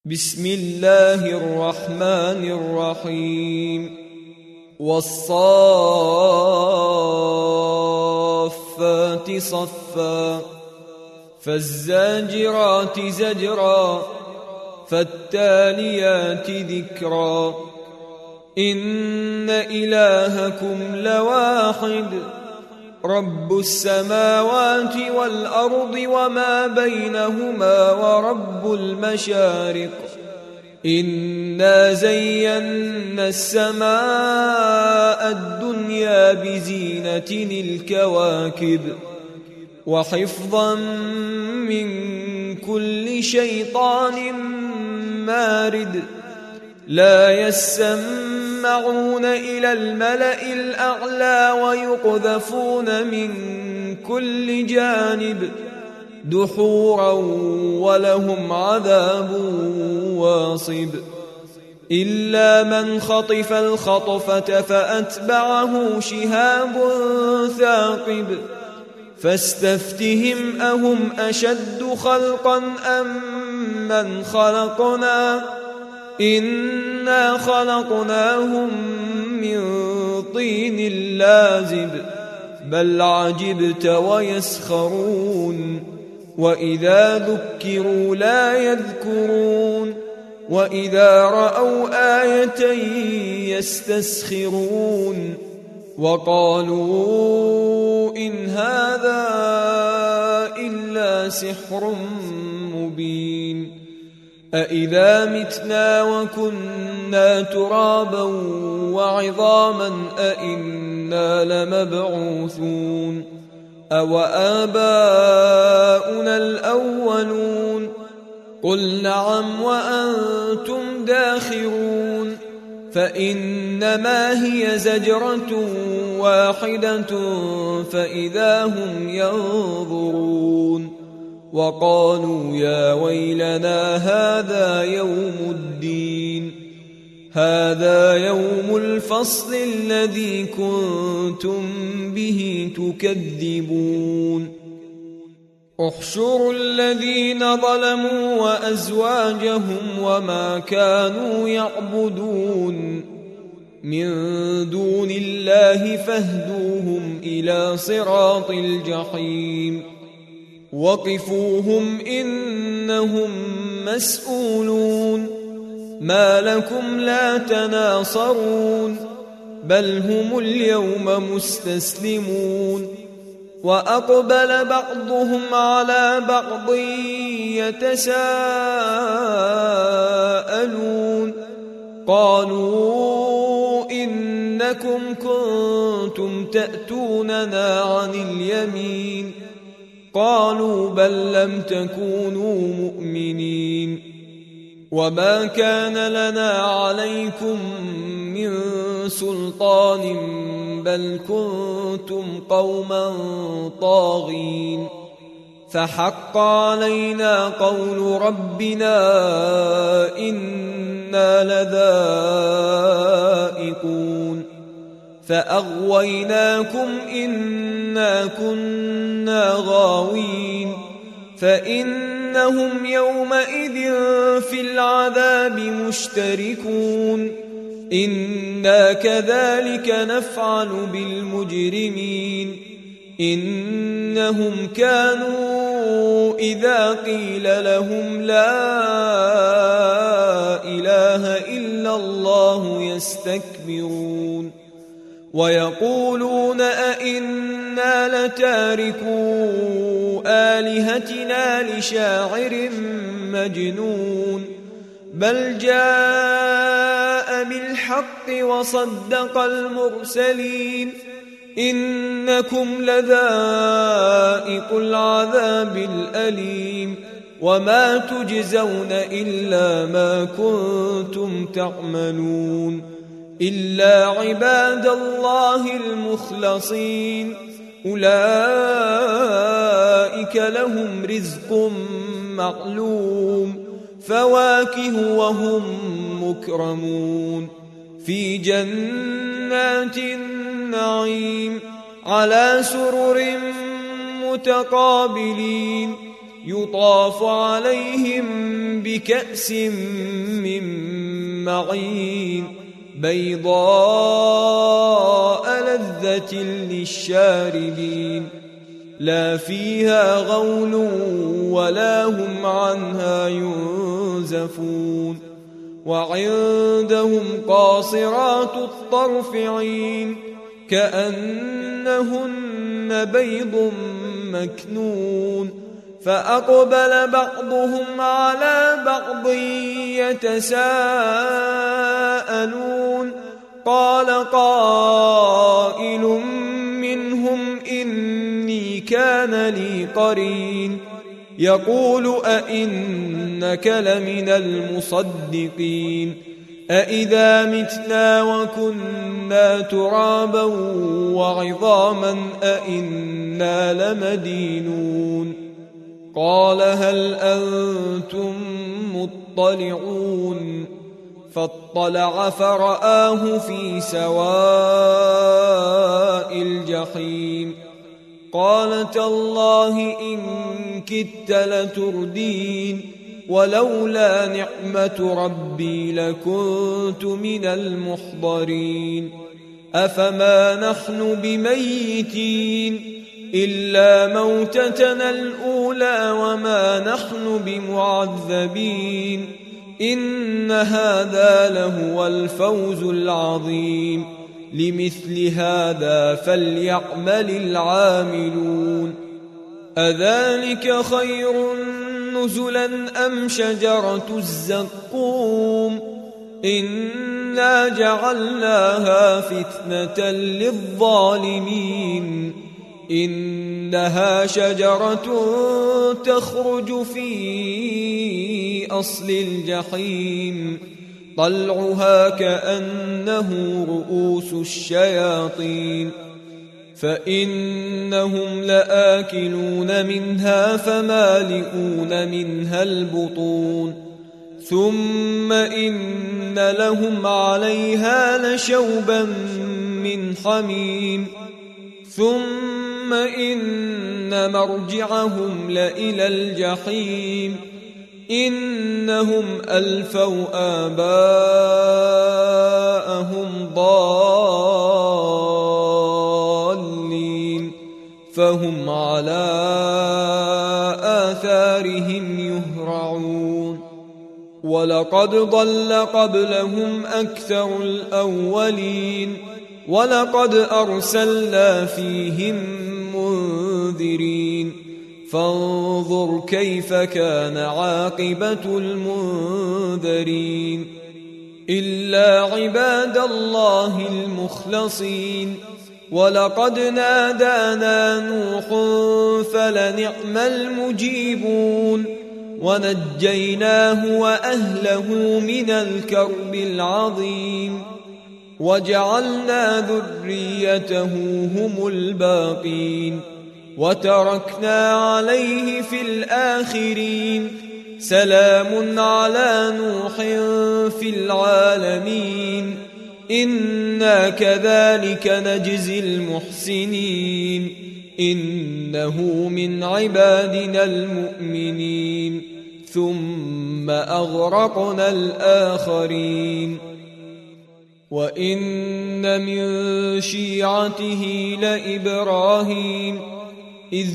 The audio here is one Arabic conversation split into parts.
بسم الله الرحمن الرحيم والصافات صفا فالزاجرات زجرا فالتاليات ذكرا إن إلهكم لواحد رب السماوات والأرض وما بينهما ورب المشارق إنا زينا السماء الدنيا بزينة الكواكب وحفظا من كل شيطان مارد لا يسمعون إلى الملأ الأعلى ويقذفون من كل جانب دحورا ولهم عذاب واصب إلا من خطف الخطفة فأتبعه شهاب ثاقب فاستفتهم أهم أشد خلقا أم من خلقنا إنا خلقناهم من طين لازب بل عجبت ويسخرون وإذا ذكروا لا يذكرون وإذا رأوا آية يستسخرون وقالوا إن هذا إلا سحر مبين أإذا متنا وكنا ترابا وعظاما أإنا لمبعوثون أو آباؤنا الأولون قل نعم وأنتم داخرون فإنما هي زجرة واحدة فإذا هم ينظرون وقالوا يا ويلنا هذا يوم الدين هذا يوم الفصل الذي كنتم به تكذبون احشروا الذين ظلموا وأزواجهم وما كانوا يعبدون من دون الله فاهدوهم إلى صراط الجحيم وقفوهم إنهم مسؤولون ما لكم لا تناصرون بل هم اليوم مستسلمون وأقبل بعضهم على بعض يتساءلون قالوا إنكم كنتم تأتوننا عن اليمين قالوا بل لم تكونوا مؤمنين وما كان لنا عليكم من سلطان بل كنتم قوما طاغين فحق علينا قول ربنا إنا لذائقون فأغويناكم إنا كنا غاوين فإنهم يومئذ في العذاب مشتركون إنا كذلك نفعل بالمجرمين إنهم كانوا إذا قيل لهم لا إله إلا الله يستكبرون ويقولون أئنا لتاركو آلهتنا لشاعر مجنون بل جاء بالحق وصدق المرسلين إنكم لذائق العذاب الأليم وما تجزون إلا ما كنتم تعملون إلا عباد الله المخلصين أولئك لهم رزق معلوم فواكه وهم مكرمون في جنات النعيم على سرر متقابلين يطاف عليهم بكأس من معين بيضاء لذة للشاربين لا فيها غول ولا هم عنها ينزفون وعندهم قاصرات الطرف عين كأنهن بيض مكنون فأقبل بعضهم على بعض يتساءلون قال قائل منهم إني كان لي قرين يقول أئنك لمن المصدقين أئذا متنا وكنا ترابا وعظاما أئنا لمدينون قال هل أنتم مطلعون فاطلع فرآه في سواء الجحيم قال تالله إن كدت لتردين ولولا نعمة ربي لكنت من المحضرين أفما نحن بميتين إلا موتتنا الأولى وما نحن بمعذبين إن هذا لهو الفوز العظيم لمثل هذا فليعمل العاملون أذلك خير نزلا أم شجرة الزقوم إنا جعلناها فتنة للظالمين إنها شجرة تخرج في أصل الجحيم طلعها كأنه رؤوس الشياطين فإنهم لآكلون منها فمالئون منها البطون ثم إن لهم عليها لشوبا من حميم ثم إن مرجعهم لإلى الجحيم إنهم ألفوا آباءهم ضالين فهم على آثارهم يهرعون ولقد ضل قبلهم أكثر الأولين ولقد أرسلنا فيهم منذرين فانظر كيف كان عاقبة المنذرين إلا عباد الله المخلصين ولقد نادانا نوح فلنعم المجيبون ونجيناه وأهله من الكرب العظيم وجعلنا ذريته هم الباقين وتركنا عليه في الآخرين سلام على نوح في العالمين إنا كذلك نجزي المحسنين إنه من عبادنا المؤمنين ثم أغرقنا الآخرين وإن من شيعته لإبراهيم إذ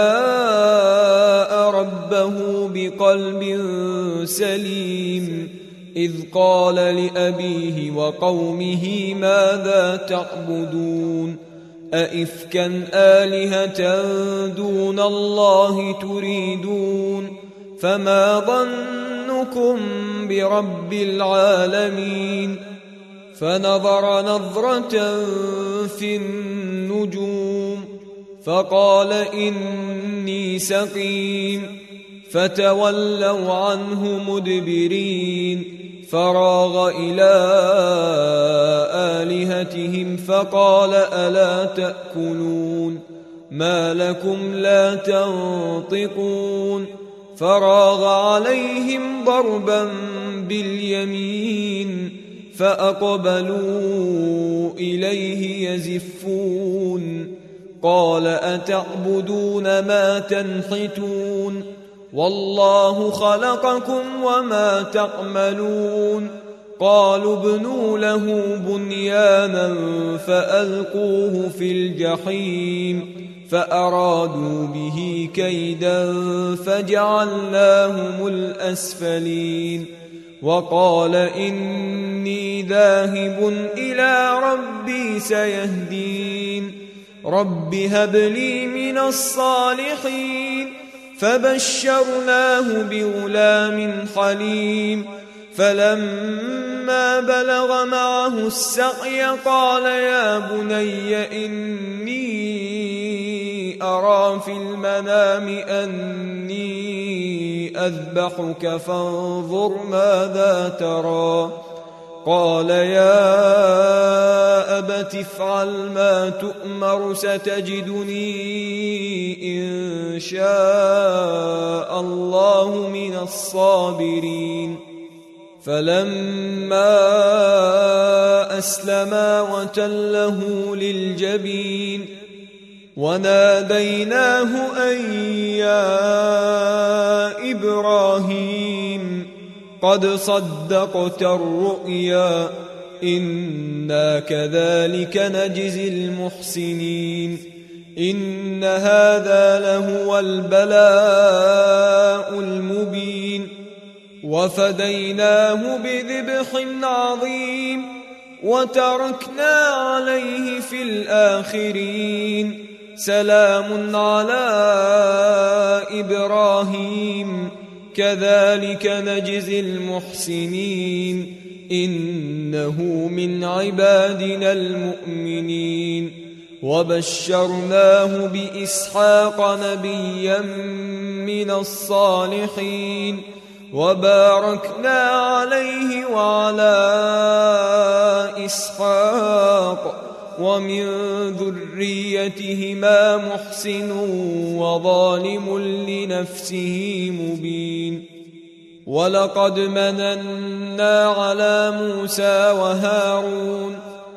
جاء ربه بقلب سليم إذ قال لأبيه وقومه ماذا تعبدون أئفكا آلهة دون الله تريدون فما ظنكم برب العالمين فنظر نظرة في النجوم فقال إني سقيم فتولوا عنه مدبرين فراغ إلى آلهتهم فقال ألا تأكلون ما لكم لا تنطقون فراغ عليهم ضربا باليمين فأقبلوا إليه يزفون قال أتعبدون ما تنحتون والله خلقكم وما تعملون قالوا ابنوا له بنيانا فألقوه في الجحيم فأرادوا به كيدا فجعلناهم الأسفلين وقال إني ذاهب إلى ربي سيهدين رب هب لي من الصالحين فبشرناه بغلام حليم فلما بلغ معه السعي قال يا بني إني أرى في المنام أني أذبحك فانظر ماذا ترى قال يا أبت افعل ما تؤمر ستجدني إن شاء الله من الصابرين فلما أسلما وتله للجبين وناديناه أن يا إبراهيم قد صدقت الرؤيا إنا كذلك نجزي المحسنين إن هذا لهو البلاء المبين وفديناه بذبح عظيم وتركنا عليه في الآخرين سلام على إبراهيم كذلك نجزي المحسنين إنه من عبادنا المؤمنين وبشرناه بإسحاق نبيا من الصالحين وباركنا عليه وعلى إسحاق ومن ذريتهما محسن وظالم لنفسه مبين ولقد مننا على موسى وهارون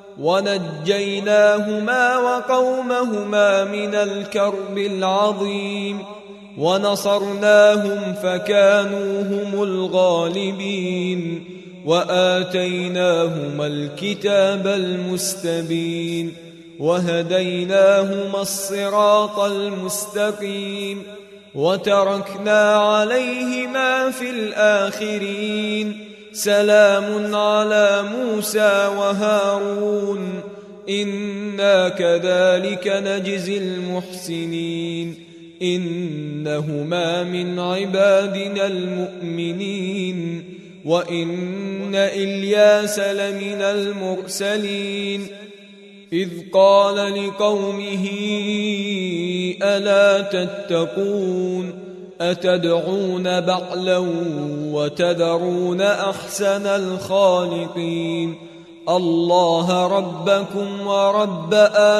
ونجيناهما وقومهما من الكرب العظيم ونصرناهم فكانوا هم الغالبين وآتيناهما الكتاب المستبين وهديناهما الصراط المستقيم وتركنا عليهما في الآخرين سلام على موسى وهارون إنا كذلك نجزي المحسنين إنهما من عبادنا المؤمنين وإن إلياس لمن المرسلين إذ قال لقومه ألا تتقون أتدعون بعلا وتذرون أحسن الخالقين الله ربكم ورب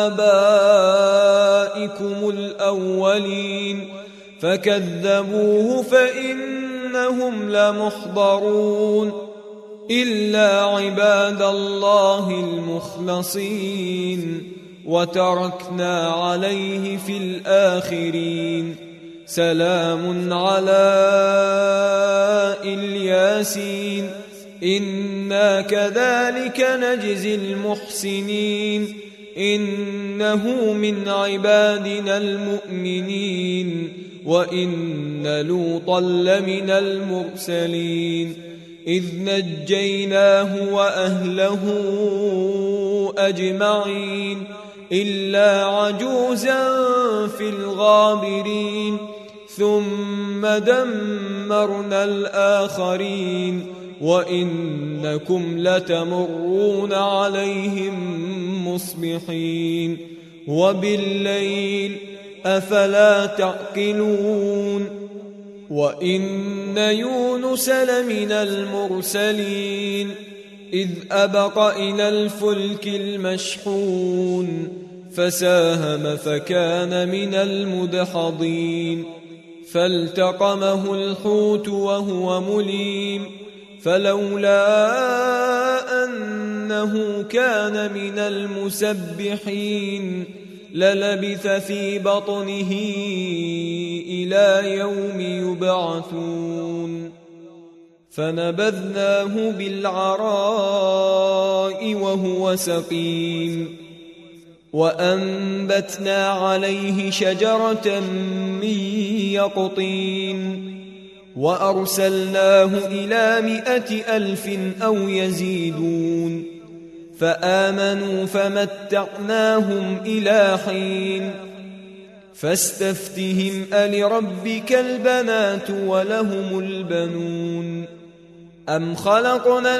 آبائكم الأولين فكذبوه فإنهم لمحضرون إلا عباد الله المخلصين وتركنا عليه في الآخرين سلام على الياسين إنا كذلك نجزي المحسنين إنه من عبادنا المؤمنين وإن لوطا لمن المرسلين إذ نجيناه وأهله أجمعين إلا عجوزا في الغابرين ثم دمرنا الآخرين وإنكم لتمرون عليهم مصبحين وبالليل أفلا تعقلون وإن يونس لمن المرسلين إذ أبق إلى الفلك المشحون فساهم فكان من المدحضين فالتقمه الحوت وهو مليم فلولا أنه كان من المسبحين للبث في بطنه إلى يوم يبعثون فنبذناه بالعراء وهو سقيم وأنبتنا عليه شجرة من يقطين وأرسلناه إلى 100,000 أو يزيدون فآمنوا فمتعناهم إلى حين فاستفتهم ألربك البنات ولهم البنون أم خلقنا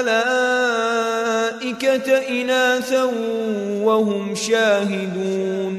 الملائكة إناثا وهم شاهدون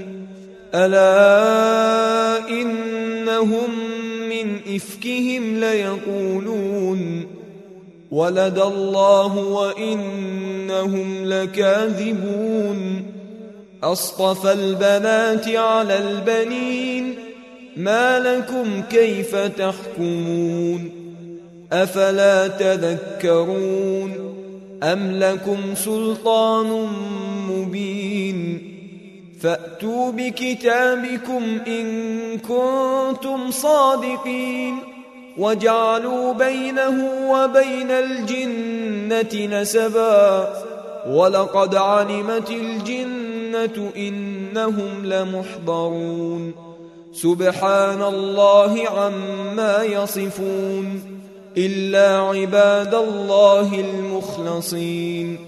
ألا إنهم من إفكهم ليقولون ولد الله وإنهم لكاذبون أصطفى البنات على البنين ما لكم كيف تحكمون أفلا تذكرون أم لكم سلطان مبين فأتوا بكتابكم إن كنتم صادقين وجعلوا بينه وبين الجنة نسبا ولقد علمت الجنة إنهم لمحضرون سبحان الله عما يصفون إلا عباد الله المخلصين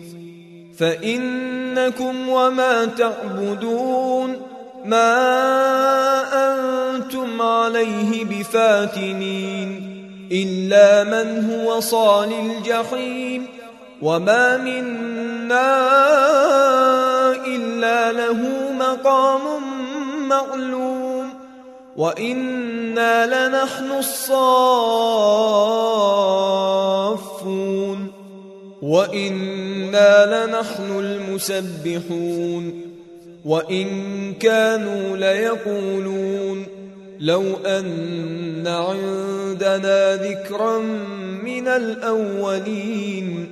فإنكم وما تعبدون ما أنتم عليه بفاتنين إلا من هو صال الجحيم وما منا إلا له مقام معلوم وإنا لنحن الصافون وإنا لنحن المسبحون وإن كانوا ليقولون لو أن عندنا ذكرا من الأولين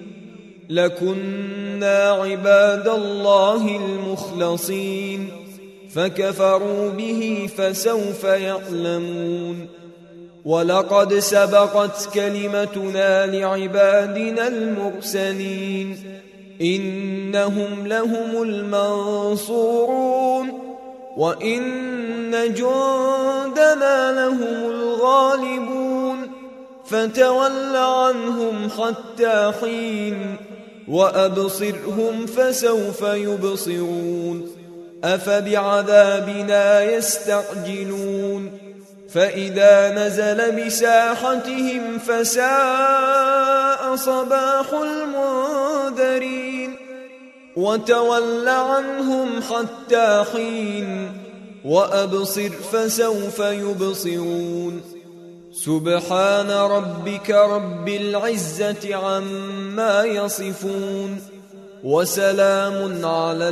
لكنا عباد الله المخلصين فكفروا به فسوف يعلمون ولقد سبقت كلمتنا لعبادنا المرسلين إنهم لهم المنصورون وإن جندنا لهم الغالبون فتول عنهم حتى حين وأبصرهم فسوف يبصرون أفبعذابنا يستعجلون فإذا نزل بساحتهم فساء صباح المنذرين وتول عنهم حتى حين وأبصر فسوف يبصرون سبحان ربك رب العزة عما يصفون وسلام على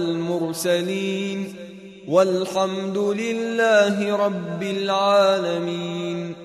المرسلين والحمد لله رب العالمين.